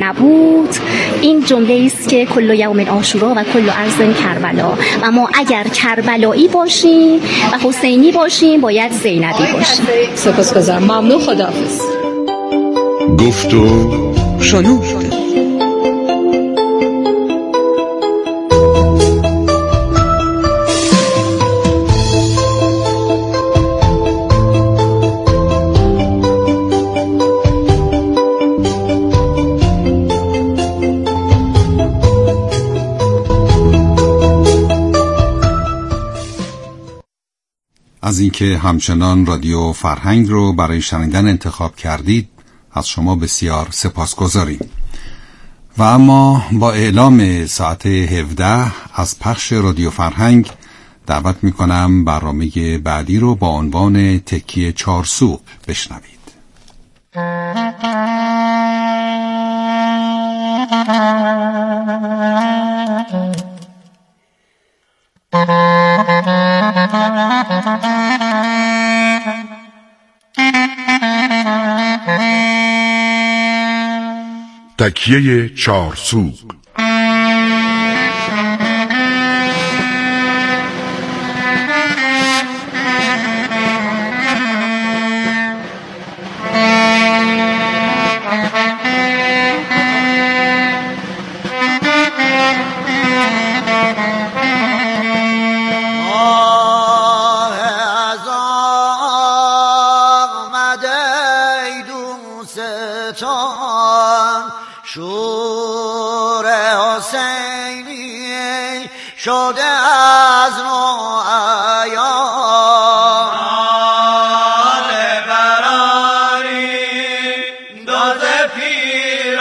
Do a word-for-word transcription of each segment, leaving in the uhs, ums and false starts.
نبود. این جمله است که کل یوم عاشورا و کل ارض کربلا، و ما اگر کربلایی باشیم و حسینی باشیم باید زینبی باشیم. سپاسگزارم. ممنون. خداحافظ. گفت و شنود. از اینکه همچنان رادیو فرهنگ رو برای شنیدن انتخاب کردید از شما بسیار سپاسگزاریم. و اما با اعلام ساعت هفده از پخش رادیو فرهنگ دعوت میکنم برنامه بعدی رو با عنوان تکیه چارسوق بشنوید. تکیه چارسوق. شور حسینی شده از نو عیان، حال براری داز پیر و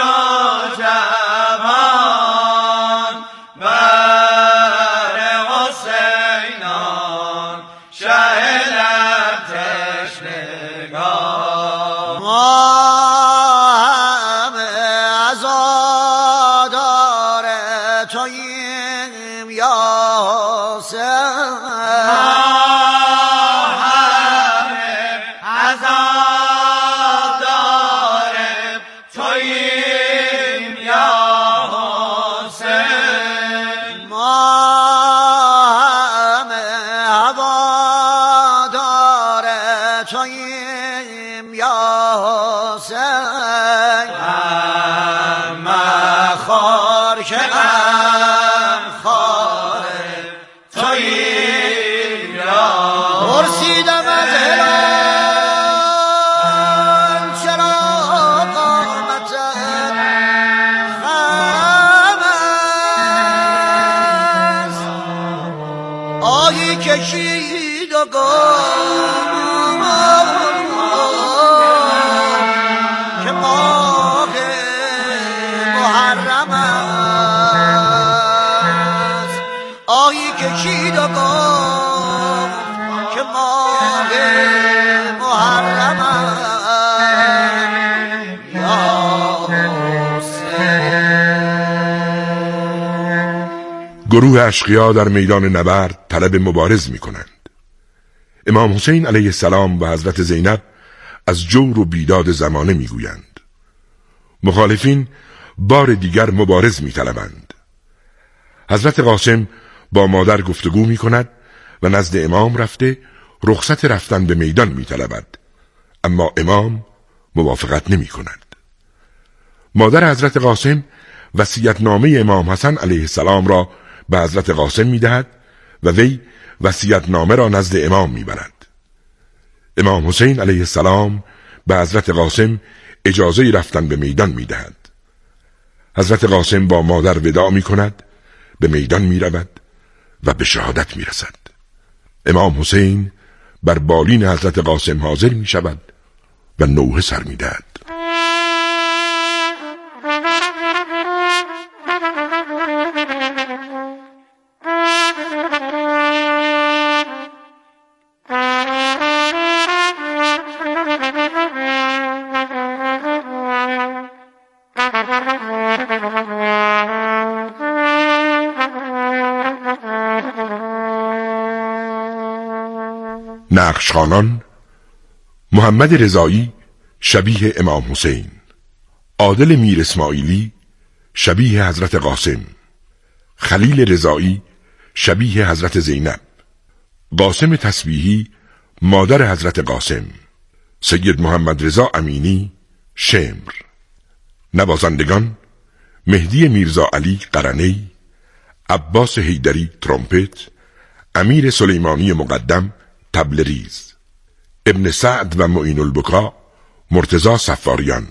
جوان، بر حسینان شهلت تشنگان. کشید و که ماه محرم است، آهی کشید و که ماه محرم است. یا گروه اشقیا در میدان نبرد طلب مبارز می کنند. امام حسین علیه السلام و حضرت زینب از جور و بیداد زمانه می گویند. مخالفین بار دیگر مبارز می طلبند. حضرت قاسم با مادر گفتگو می کند و نزد امام رفته رخصت رفتن به میدان می طلبد، اما امام موافقت نمی کند. مادر حضرت قاسم وصیت‌نامه امام حسن علیه السلام را به حضرت قاسم می دهد و وی وصیت‌نامه را نزد امام می برد. امام حسین علیه السلام به حضرت قاسم اجازه رفتن به میدان می دهد. حضرت قاسم با مادر وداع می کند، به میدان می رود و به شهادت می رسد. امام حسین بر بالین حضرت قاسم حاضر می شود و نوحه سر می دهد. نقشخوانان: محمد رضایی شبیه امام حسین، عادل میر اسماعیلی شبیه حضرت قاسم، خلیل رضایی شبیه حضرت زینب، قاسم تسبیحی مادر حضرت قاسم، سید محمد رضا امینی شمر. نوازندگان: مهدی میرزا علی قرنی، عباس حیدری ترومپت، امیر سلیمانی مقدم طبل ریز، ابن سعد و معین البکا مرتضی صفاریان.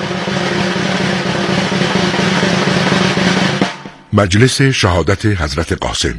مجلس شهادت حضرت قاسم.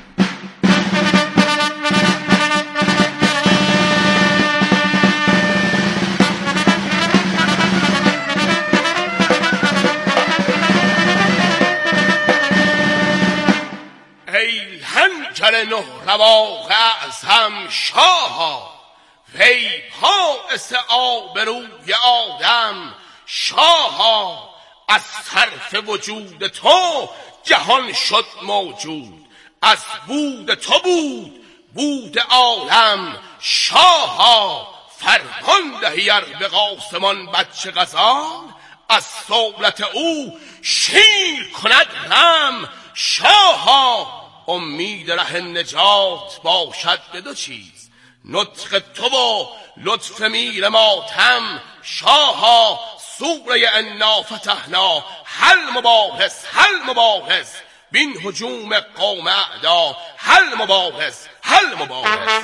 ای هنجر نه رواق اعظم شاها، وی باعث آبروی آدم شاها. از طرف وجود تو جهان شد موجود، از بود تو بود بود عالم شاها. فرمان دهی ار به قاسمان بچه غزال، از صولت او شیر کند غم شاها. امید ره نجات باشد به دو چیز، نطق تو و لطف میر ماتم شاها. سوره انا فتحنا هل مباحث هل مباحث، بین هجوم قوم اعدا هل مباحث هل مباحث.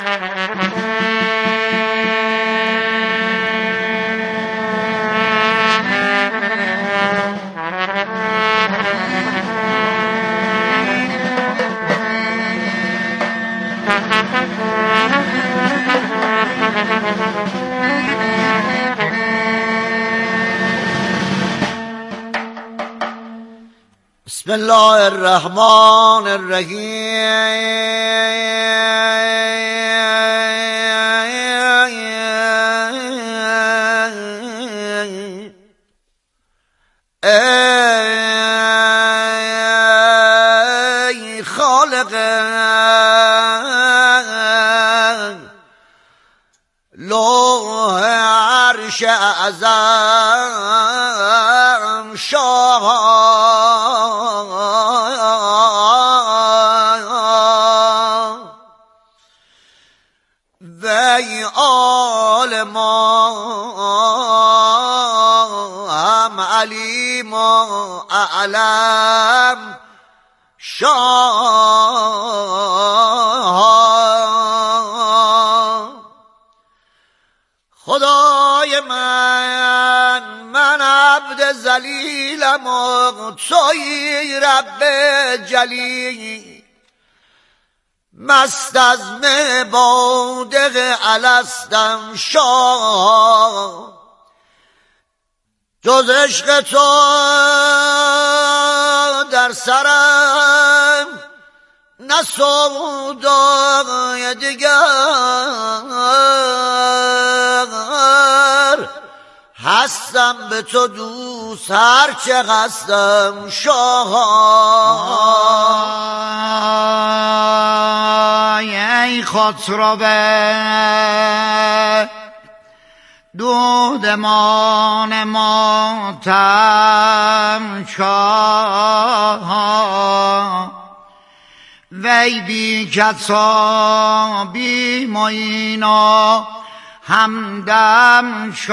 بسم الله الرحمن الرحیم. ای خالق لوح عرش اعظم شاه، وی عالم هم علیم اعلم شاه. خدای من من عبد ذلیلم و تویی رب جلیل، مست از می بادق الستم شاه. جز عشق تو در سرم نه سودای دیگر، هستم به تو دوست هرچه قصدم شاه. ای خسروه دودمان ماتم شاه، وی بی کسا بی معینا همدم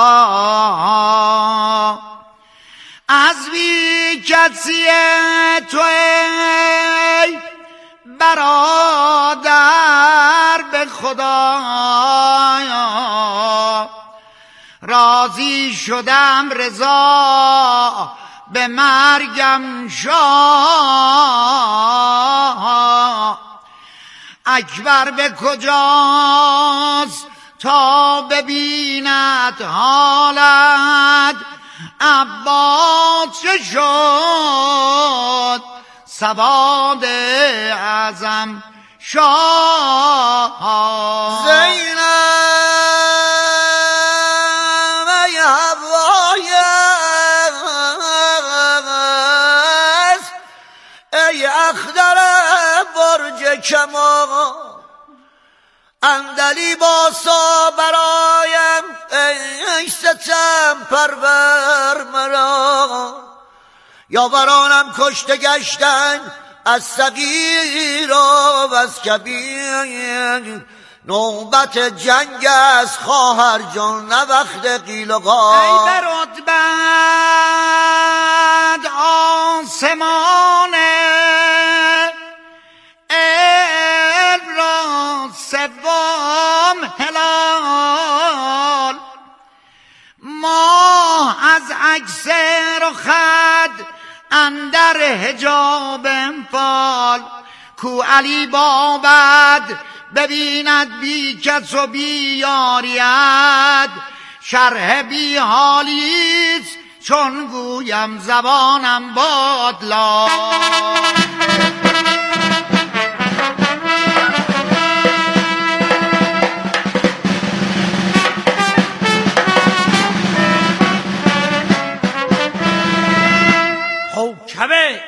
شاه. از بی کسی تو ای برادر به خدا راضی شدم، رضا به مرگم شاه. اکبر به کجاست تا ببیند حالت، عباس چه شد سواد اعظم شاه. زینب ای هوای ای اخضر برج کمان، اندلی باسا برایم ای ستم پرور مرا، یاورانم کشته گشتن از صغیر و از کبیر. نوبت جنگ از خواهر جان نه وقت قیل و قال. ای برود بند آسمان ابراز سوم هلال، ماه از عکس رخد اندر حجاب انفال. کو علی بابد ببیند بی کس و بی یاریت، شرح بی حالیست چون گویم زبانم بادلا. کوکبه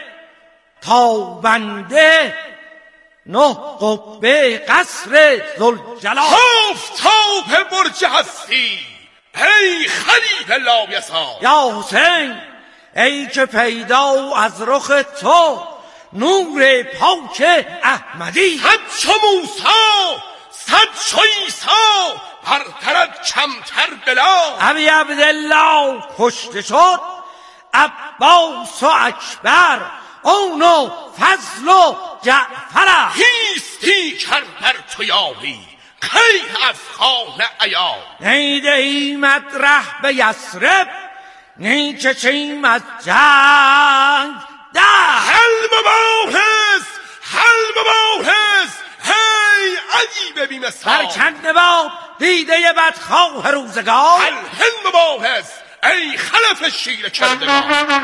تابنده نه قبه قصر ذوالجلال، آفتاب برج هستی ای خلیل لایزال. یا حسین ای که پیدا از رخ تو نور پاک احمدی. صد چو موسی صد چو عیسی برترت کمتر بلا. ابی عبدالله کشته شد عباس و اکبر، اون و فضل و جعفر. هیستی کرد بر تو یاری خیلی از خانه عیار. نیده ایمت ره به یسرب نی چچیم از جنگ ده. هل مباحث هل مباحث هی علی ببین مثال. برکنده با دیده بدخواه روزگار. هل هل مباحث ای خلف شیر کردگار.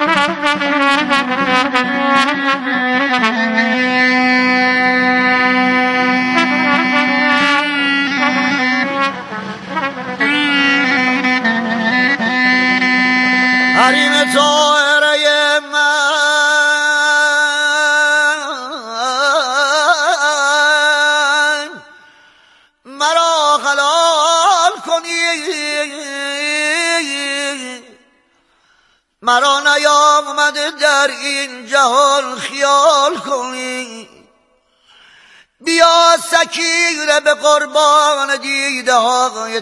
حریم طاهره من مرا حلال کنی، مرا نیامده در این جهان خیال کنی. بیا سکیره به قربان دیده های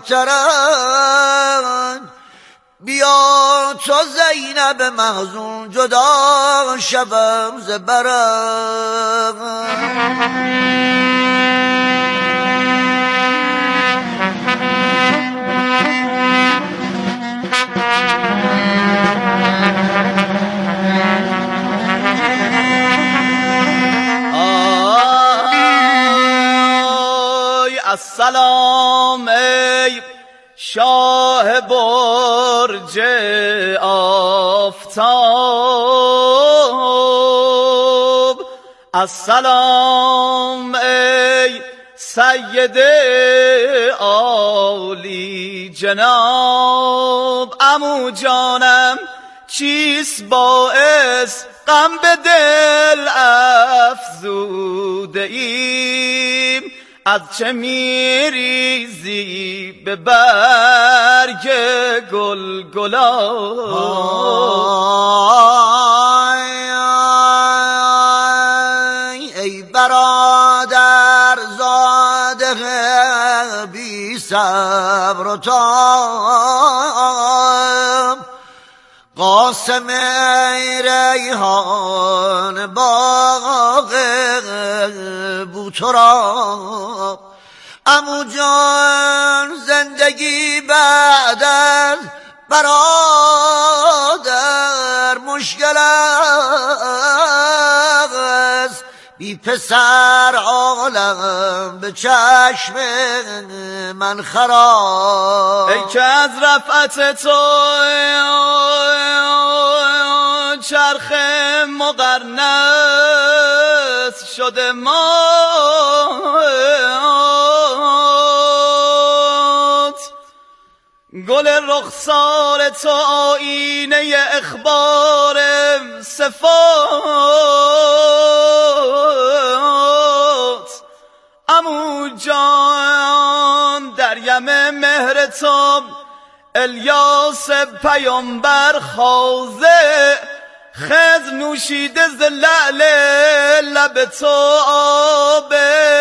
ترن، بیا تو زینب محزون جدا شبم ز برم. السلام ای شاه برج آفتاب، السلام ای سید عالی جناب. عمو جانم چیست باعث غم به دل افزوده ایم؟ از چه میریزی به برگ گل گلای؟ ای برادر زاده بی صبر و تاب، قاسم ریحان باغ بوتراب. عمو جان زندگی بعد از برادر مشکل است، بی پسر عالم به چشم من خراب. ای که از رفعت تو چرخ مقرنس شده مات، گل رخسار تو آینه اخبار صفات. عمو جان الیاس پیامبر خوازه خضر نوشیده ز لعل لب تو آب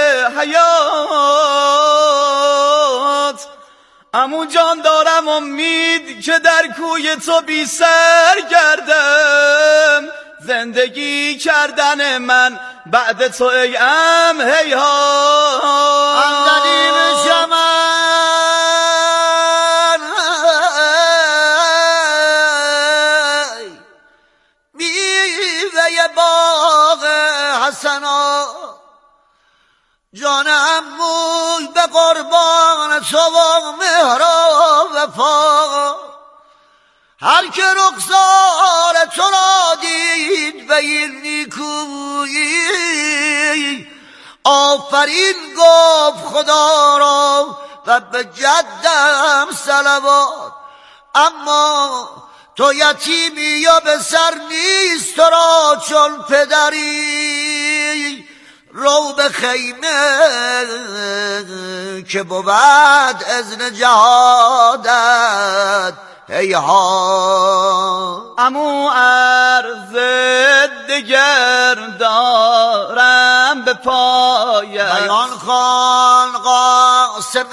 حیات. عمو جان دارم امید که در کوی تو بی سر گردم، زندگی کردن من بعد تو ای ام هیهات. اندلی بشمن میوه باغ حسنا، جانم موی به قربان تو و مهر و وفا. هر که رخسار تو را دید به این نیکویی، آفرین گفت خدا را و به جدم صلوات. اما تو یتیمی یا به سر نیست تو را چون پدری، رو به خیمه که بود اذن جهادت هیهات. عمو عرض دگر دارم به پایت، بیان خان قاسم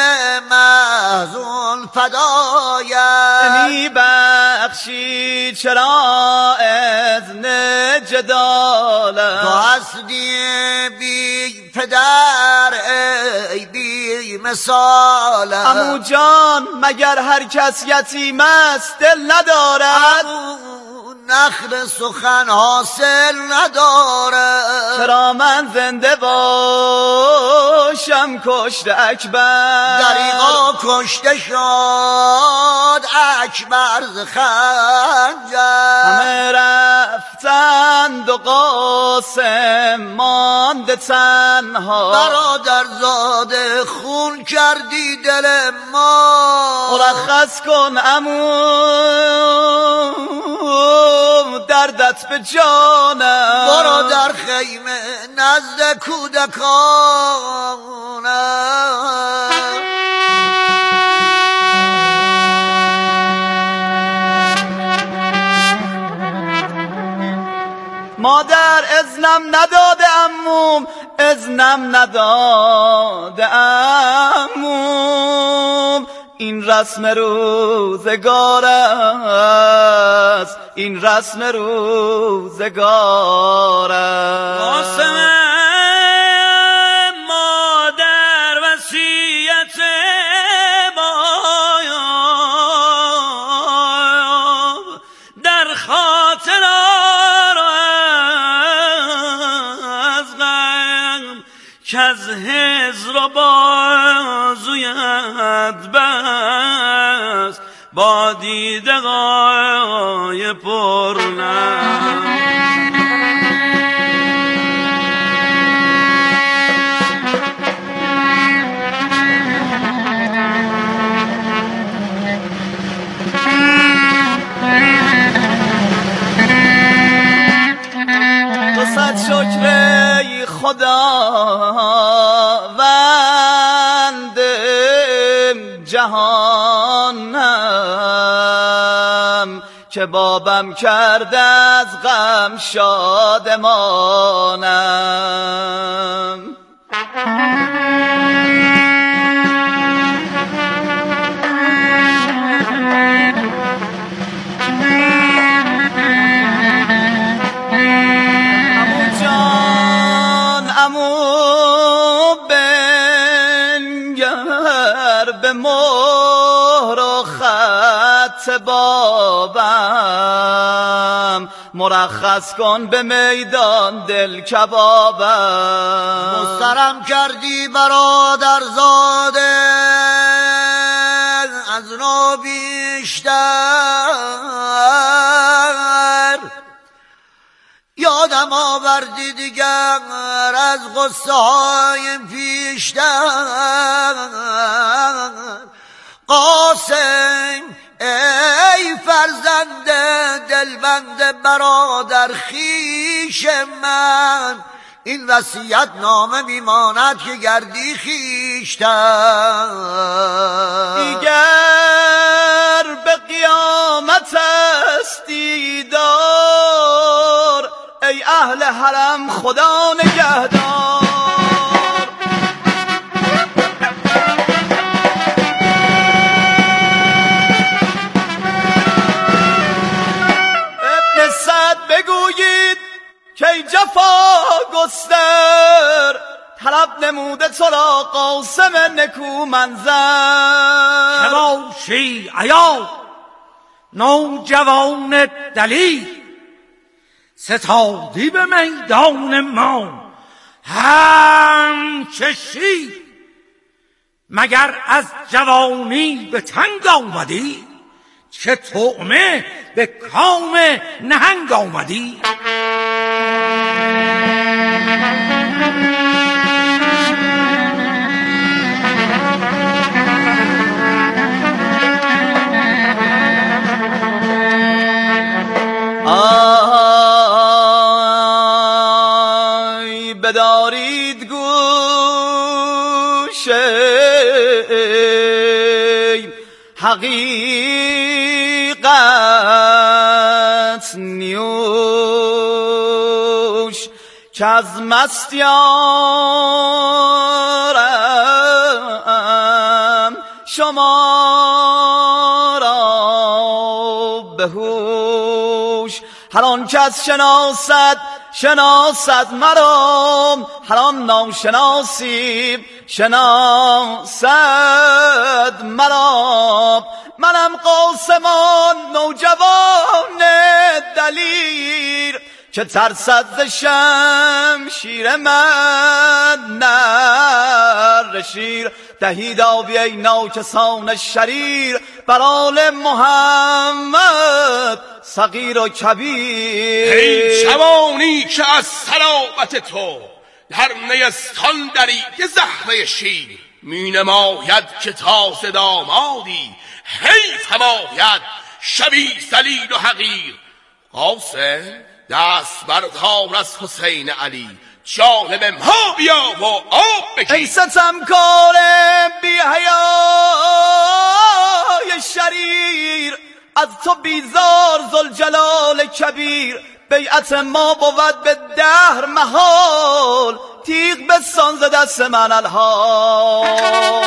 محزون فدایت. می بخشی چرا اذن جدالت، تو هستی بی پدر ای بی مثالت. عمو جان مگر هر کس یتیم است دل ندارد، نخل سخن حاصل ندارد. چرا من زنده باشم کشت اکبر، دریغا کشته شد اکبر ز خنجر. همه رفتند و قاسم مانده تنها، برادر زاده خون کردی دل ما. مرخص کن عمو دردت به جانم، برو در خیمه نزد کودکانم. مادر اذنم نداده عموم، اذنم نداده عموم. این رسم روزگار است، این رسم روزگار است. قاسم مادر وصیت باید در خاطر از غم که از هجر و بازویت بست با دیدگاه پرنم. تو صد شکر خداوند جهانم که بابم کرده از غم شادمانم. عمو جان عمو بنگر به مهر و خط بابم، مرخص کن به میدان دل کبابم. مسترم کردی برادر زاده از نو بیشتر، یادم آوردی دیگر از غصه های پیشتر. قاسم ای فرزند دلبند برادر خیش من، این وصیت نامه میماند که گردی خیشتن. دیگر ای اهل حرم خدا نگهدار. ابن سعد بگویید که ای جفا گستر، طلب نموده تو را قاسم نکو منظر. که باشی عیار نوجوان دلیر، ستادی به میدان ما همچه شیر. مگر از جوانی به تنگ آمدی، که طعمه به کام نهنگ آمدی. آی بدارید گوش حقیقت نیوش، که از مستیارم شما را بهوش. هر آن کس شناسد شناسد مرا، هر آن ناشناسی شناسد مرا. منم قاسمان نوجوان دلیر، که ترسد ز شمشیر من نر شیر. دهید آبی ای ناکسان شریر، بر آل محمد صغیر و کبیر. ای جوانی که از صلابت تو در نیستان دریده زهره شیر. می نماید که تازه دامادی، حیف باید شبی ذلیل و حقیر. قاسم دست بردار از حسین علی، جانب ما بیا و آب بگیر. ای ستمکار بی حیای شریر، از تو بیزار ذوالجلال کبیر. بیعت ما بود به دهر محال، تیغ بسان ز دست من الحال.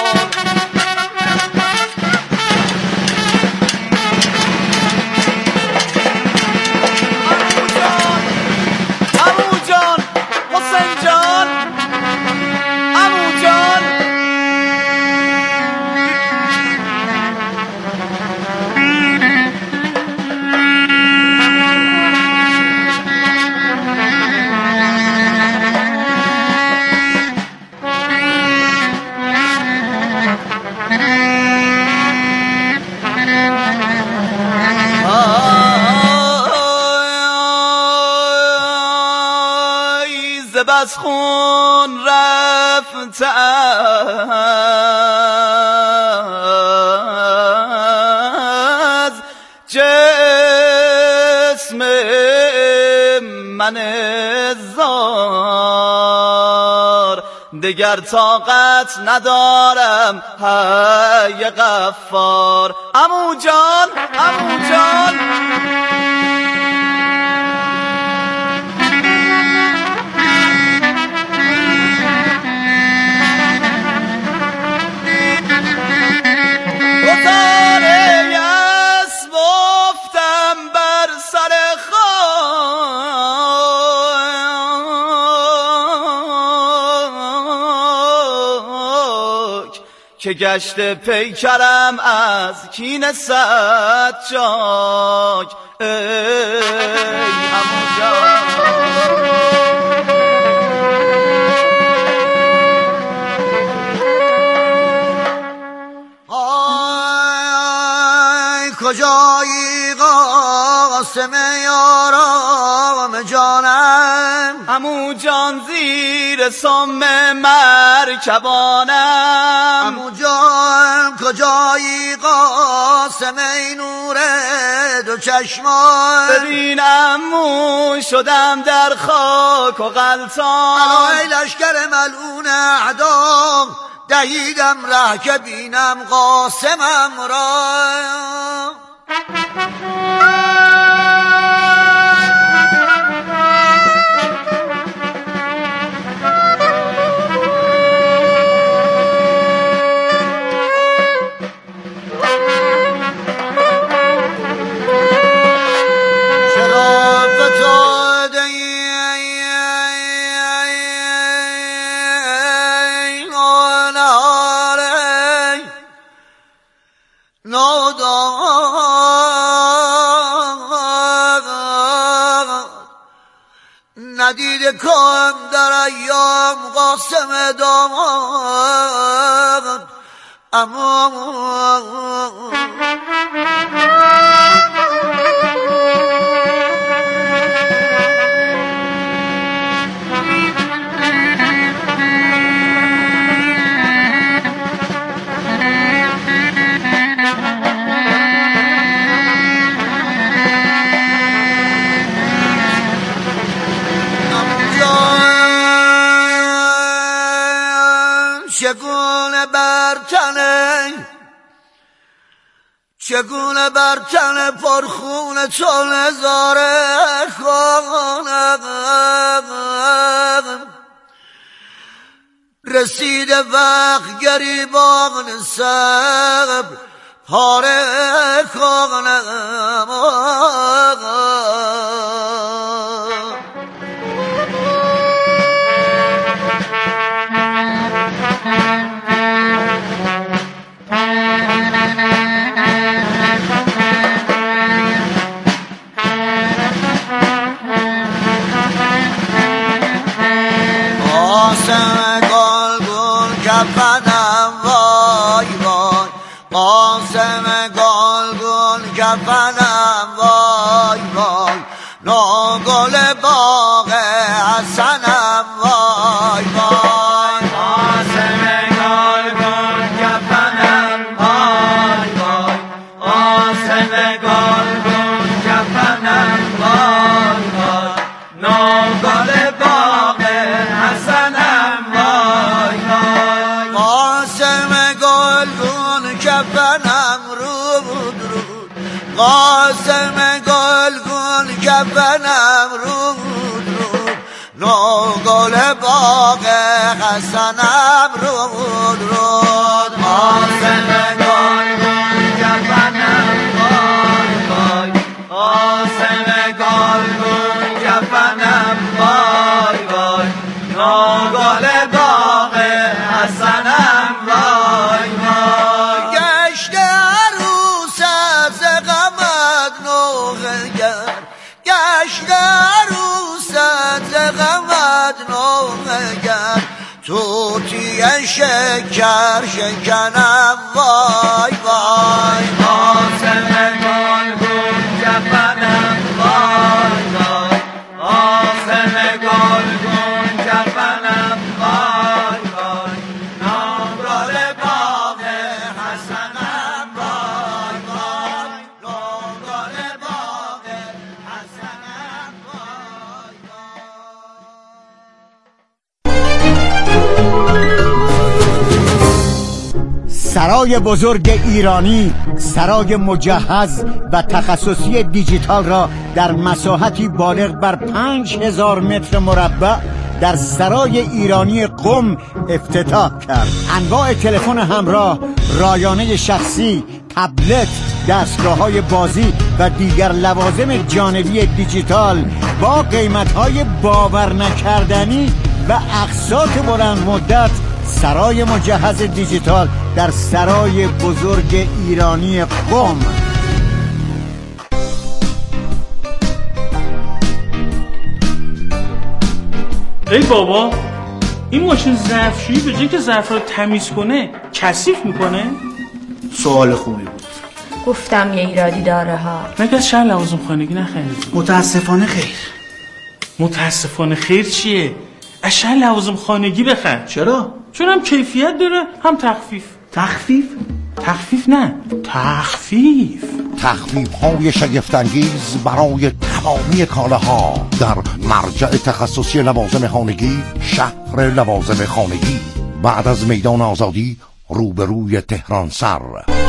بس خون رفته از جسم من زار، دگر طاقت ندارم های غفار. عمو جان عمو جان که گشت پیکرم از کینه صد چاک. ای عمو جان آی کجایی قاسم یارم جانم، عمو جان زیر سم مرکبانم. عمو جان کجایی قاسم ای نور دو چشمان، ببین عمو شدم در خاک و غلطان. ای لشکر ملعون اعدا دهیدم ره که بینم قاسمم را. ندیده کام در ایام قاسم داماد اما چگونه بر تنه چگونه بر تنه پرخون تو نظاره کنم رسیده وقت گریبان صبر پاره کنم قاسم گلگون کفنم وای وای قاسم گلگون کفنم وای وای نوگل باغ حسنم وای وای قاسم گلگون کفنم وای وای قاسم گلگون کفنم وای وای نوگل باغ حسنم وای وای قاسم گلگون کفنم رود رود قاسم گلگون کفنم رود رود نوگل باغ حسنم رود رود قاسم گلگون کفنم وای وای قاسم گلگون کفنم وای وای نوگل باغ حسنم وای وای گشت عروس از غمت نوحه گر گشت عروس از غمت نوحه گر توتی شکر شکنم وای وای قاسم گلگون کفنم وای وای قاسم گلگون کفنم وای وای نوگل باغ حسنم وای وای نوگل باغ حسنم وای وای سرای بزرگ ایرانی سرای مجهز و تخصصی دیجیتال را در مساحتی بالغ بر پنج هزار متر مربع در سرای ایرانی قم افتتاح کرد. انواع تلفن همراه، رایانه شخصی، تبلت، دستگاه‌های بازی و دیگر لوازم جانبی دیجیتال با قیمت‌های باور نکردنی و اقساط بلند مدت. سرای مجهز دیجیتال در سرای بزرگ ایرانی قم. ای بابا، این ماشین ظرفشویی به جای که ظرف رو تمیز کنه کثیف میکنه؟ سوال خوبی بود. گفتم یه ایرادی داره ها. مگه از شهر لوازم خانگی نخریدی؟ متاسفانه خیر. متاسفانه خیر چیه؟ از شهر لوازم خانگی بخر. چرا؟ چون هم کیفیت داره هم تخفیف. تخفیف؟ تخفیف نه، تخفیف. تخفیف های شگفت‌انگیز برای تمامی کالاها در مرجع تخصصی لوازم خانگی، شهر لوازم خانگی، بعد از میدان آزادی روبروی تهران سر.